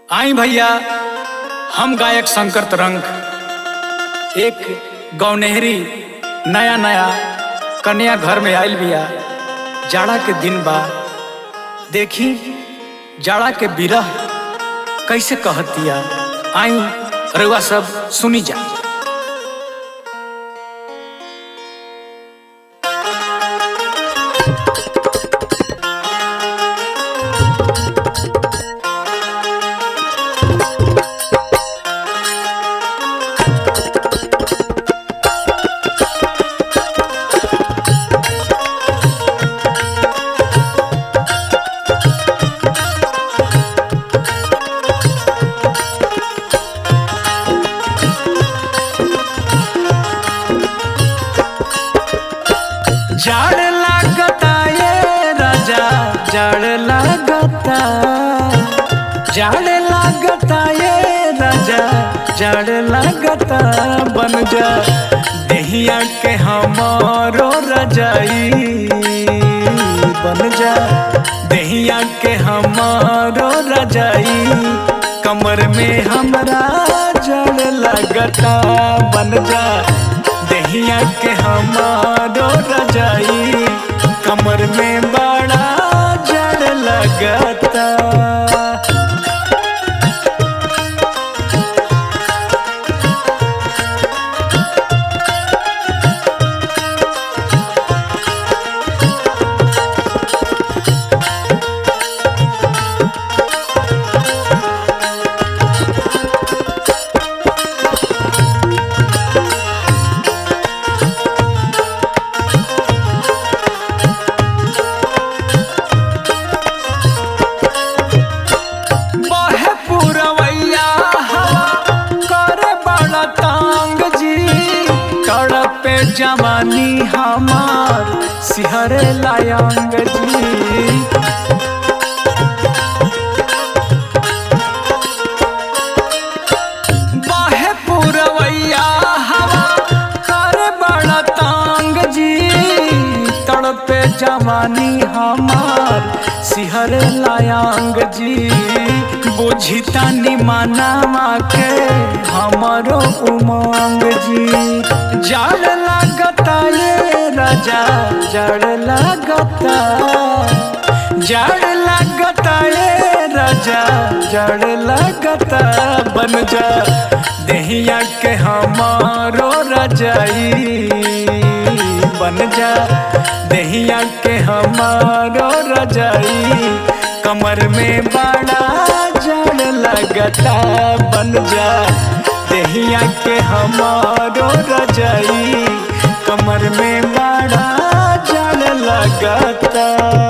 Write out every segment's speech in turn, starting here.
आई भैया, हम गायक शंकर तरंग एक गौनहरी नया नया कन्या घर में आयल बिया। जाड़ा के दिन बा, देखी जाड़ा के बिरह कैसे कहतिया। आई रउआ सब सुनी जा। जाड़ लागता ये राजा, जाड़ लागता, जाड़ लागता ये राजा, जाड़ लागता। बन जा देहिया के हमारो रजाई, बन जा देहिया के हमारो रजाई। कमर में हमरा जाड़ लागता, बन जा देहिया के हमारो रजाई। कमर में बड़ा जड़ लगता। जवानी हमार सिहरे लायंग जी, बाहे पुरवैया हवा करे बड़ा तांग जी। तड़पे जवानी हमार सिहरे लायंग जी। बुझी तानी माना के हमारो उमंग जी। जाड़ लागता ये राजा, जाड़ लागता, जाड़ लागता ये राजा, जाड़ लागता। बन जा देहिया के हमारो रजाई, बन जा देहिया के हमारो रजाई। कमर में बड़ा जाड़ लगता, बन जा देहिया के हमारो रजाई। कमर में बड़ा जाड़ लगता।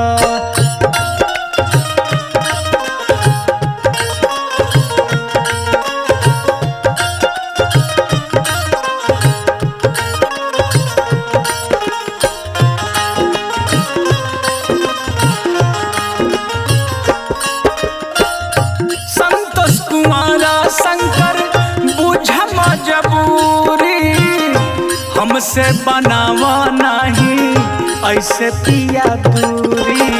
संतोष कुमारा शंकर बुझा मजबूरी, हमसे बनावा नहीं ऐसे पिया दूरी।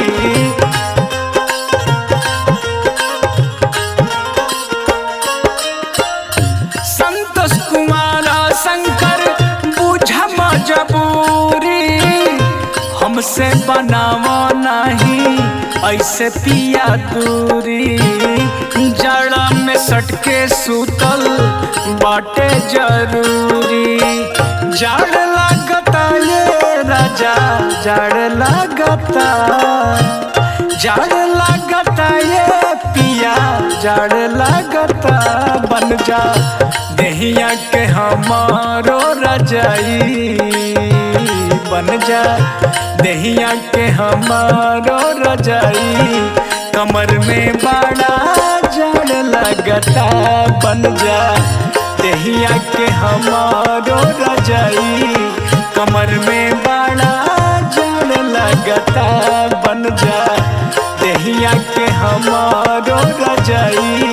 संतोष कुमारा शंकर बुझा मजबूरी, हमसे बनावा नहीं ऐसे पिया दूरी। जाड़ा में सटके सूतल बाटे जरूरी। जाड़ लागता ये राजा, जाड़ लागता, जाड़ लागता ये पिया, जाड़ लागता। बन जा देहिया के हमारो रजाई, बन जा देहिया के हमारो रजाई। कमर में बड़ा जाड़ लगता, बन जा देहिया के हमारो रजाई। कमर में बड़ा जाड़ लगता, बन जा देहिया के हमारो रजाई।